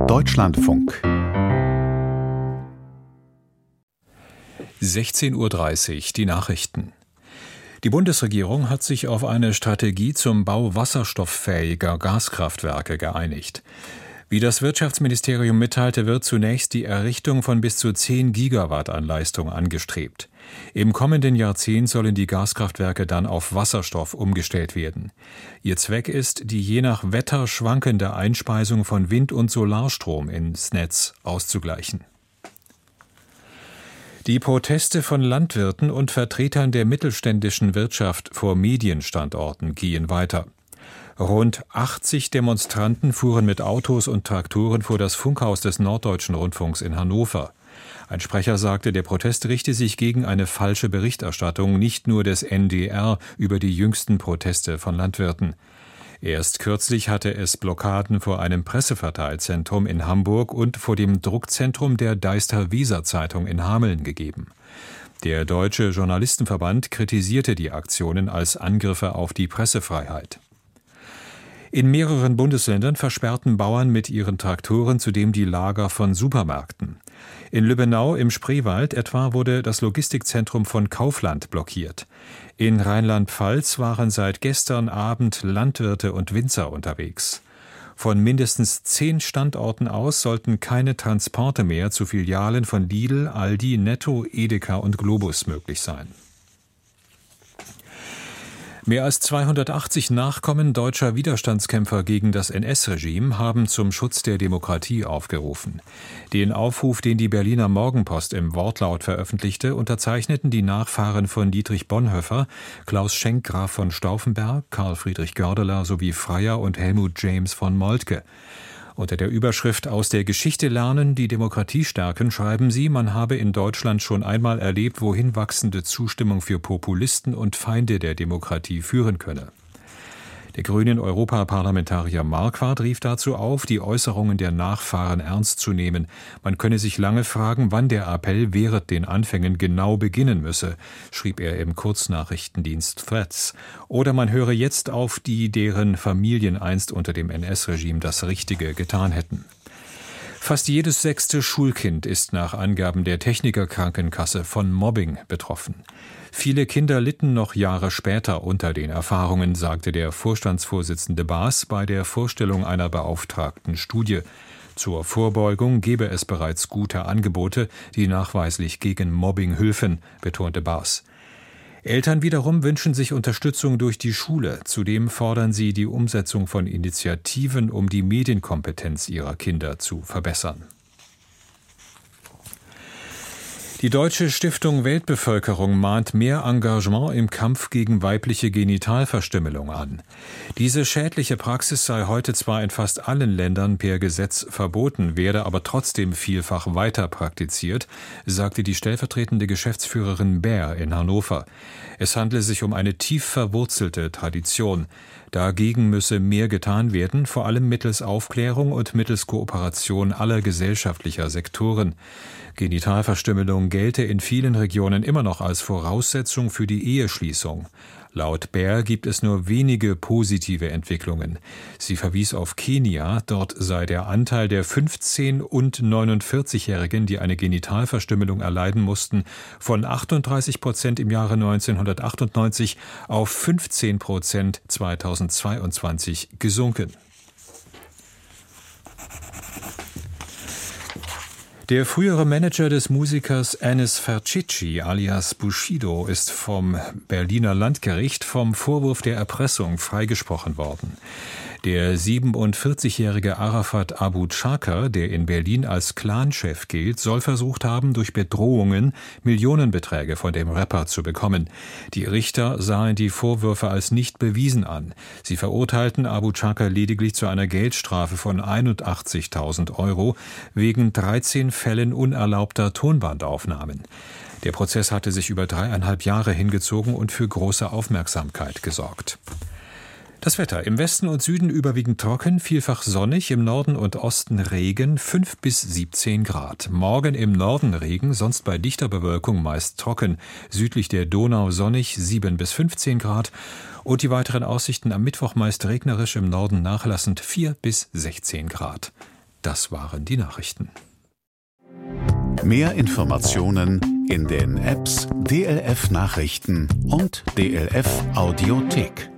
Deutschlandfunk 16:30 Uhr, die Nachrichten. Die Bundesregierung hat sich auf eine Strategie zum Bau wasserstofffähiger Gaskraftwerke geeinigt. Wie das Wirtschaftsministerium mitteilte, wird zunächst die Errichtung von bis zu 10 Gigawatt an Leistung angestrebt. Im kommenden Jahrzehnt sollen die Gaskraftwerke dann auf Wasserstoff umgestellt werden. Ihr Zweck ist, die je nach Wetter schwankende Einspeisung von Wind- und Solarstrom ins Netz auszugleichen. Die Proteste von Landwirten und Vertretern der mittelständischen Wirtschaft vor Medienstandorten gehen weiter. Rund 80 Demonstranten fuhren mit Autos und Traktoren vor das Funkhaus des Norddeutschen Rundfunks in Hannover. Ein Sprecher sagte, der Protest richte sich gegen eine falsche Berichterstattung nicht nur des NDR über die jüngsten Proteste von Landwirten. Erst kürzlich hatte es Blockaden vor einem Presseverteilzentrum in Hamburg und vor dem Druckzentrum der Deister-Weser-Zeitung in Hameln gegeben. Der Deutsche Journalistenverband kritisierte die Aktionen als Angriffe auf die Pressefreiheit. In mehreren Bundesländern versperrten Bauern mit ihren Traktoren zudem die Lager von Supermärkten. In Lübbenau im Spreewald etwa wurde das Logistikzentrum von Kaufland blockiert. In Rheinland-Pfalz waren seit gestern Abend Landwirte und Winzer unterwegs. Von mindestens 10 Standorten aus sollten keine Transporte mehr zu Filialen von Lidl, Aldi, Netto, Edeka und Globus möglich sein. Mehr als 280 Nachkommen deutscher Widerstandskämpfer gegen das NS-Regime haben zum Schutz der Demokratie aufgerufen. Den Aufruf, den die Berliner Morgenpost im Wortlaut veröffentlichte, unterzeichneten die Nachfahren von Dietrich Bonhoeffer, Klaus Schenk Graf von Stauffenberg, Karl Friedrich Goerdeler sowie Freyer und Helmut James von Moltke. Unter der Überschrift »Aus der Geschichte lernen, die Demokratie stärken« schreiben sie, man habe in Deutschland schon einmal erlebt, wohin wachsende Zustimmung für Populisten und Feinde der Demokratie führen könne. Der grünen Europaparlamentarier Marquardt rief dazu auf, die Äußerungen der Nachfahren ernst zu nehmen. Man könne sich lange fragen, wann der Appell während den Anfängen genau beginnen müsse, schrieb er im Kurznachrichtendienst Threads. Oder man höre jetzt auf die, deren Familien einst unter dem NS-Regime das Richtige getan hätten. Fast jedes 6. Schulkind ist nach Angaben der Technikerkrankenkasse von Mobbing betroffen. Viele Kinder litten noch Jahre später unter den Erfahrungen, sagte der Vorstandsvorsitzende Baas bei der Vorstellung einer beauftragten Studie. Zur Vorbeugung gebe es bereits gute Angebote, die nachweislich gegen Mobbing hülfen, betonte Baas. Eltern wiederum wünschen sich Unterstützung durch die Schule. Zudem fordern sie die Umsetzung von Initiativen, um die Medienkompetenz ihrer Kinder zu verbessern. Die Deutsche Stiftung Weltbevölkerung mahnt mehr Engagement im Kampf gegen weibliche Genitalverstümmelung an. Diese schädliche Praxis sei heute zwar in fast allen Ländern per Gesetz verboten, werde aber trotzdem vielfach weiter praktiziert, sagte die stellvertretende Geschäftsführerin Bär in Hannover. Es handle sich um eine tief verwurzelte Tradition. Dagegen müsse mehr getan werden, vor allem mittels Aufklärung und mittels Kooperation aller gesellschaftlicher Sektoren. Genitalverstümmelung gelte in vielen Regionen immer noch als Voraussetzung für die Eheschließung. Laut Bär gibt es nur wenige positive Entwicklungen. Sie verwies auf Kenia, dort sei der Anteil der 15- und 49-Jährigen, die eine Genitalverstümmelung erleiden mussten, von 38% im Jahre 1998 auf 15% 2022 gesunken. Der frühere Manager des Musikers Enis Fercici alias Bushido ist vom Berliner Landgericht vom Vorwurf der Erpressung freigesprochen worden. Der 47-jährige Arafat Abu Chaka, der in Berlin als Clanchef gilt, soll versucht haben, durch Bedrohungen Millionenbeträge von dem Rapper zu bekommen. Die Richter sahen die Vorwürfe als nicht bewiesen an. Sie verurteilten Abu Chaka lediglich zu einer Geldstrafe von 81.000 € wegen 13 Fällen unerlaubter Tonbandaufnahmen. Der Prozess hatte sich über 3,5 Jahre hingezogen und für große Aufmerksamkeit gesorgt. Das Wetter: im Westen und Süden überwiegend trocken, vielfach sonnig, im Norden und Osten Regen, 5 bis 17 Grad. Morgen im Norden Regen, sonst bei dichter Bewölkung meist trocken. Südlich der Donau sonnig, 7 bis 15 Grad. Und die weiteren Aussichten: am Mittwoch meist regnerisch, im Norden nachlassend 4 bis 16 Grad. Das waren die Nachrichten. Mehr Informationen in den Apps DLF Nachrichten und DLF Audiothek.